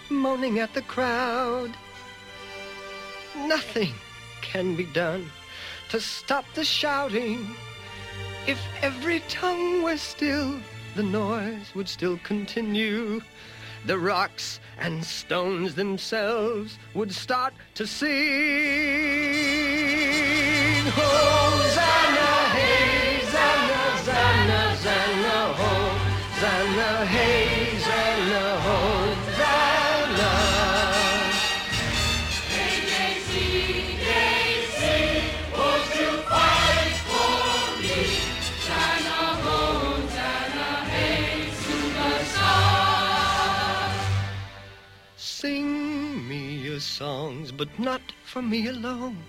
moaning at the crowd. Nothing can be done to stop the shouting. If every tongue were still, the noise would still continue. The rocks and stones themselves would start to sing. Hosanna, hey, Zanna, Zanna, Zanna, Hosanna, hey, Zanna, Hosanna. Sing me your songs, but not for me alone.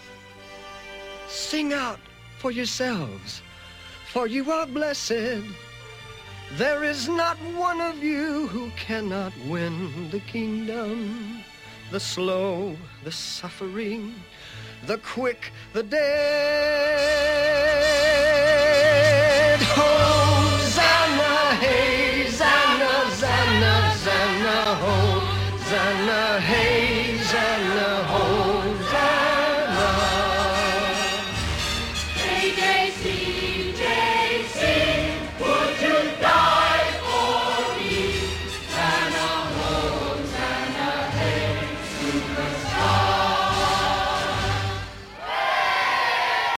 Sing out for yourselves, for you are blessed. There is not one of you who cannot win the kingdom. The slow, the suffering, the quick, the dead. Oh,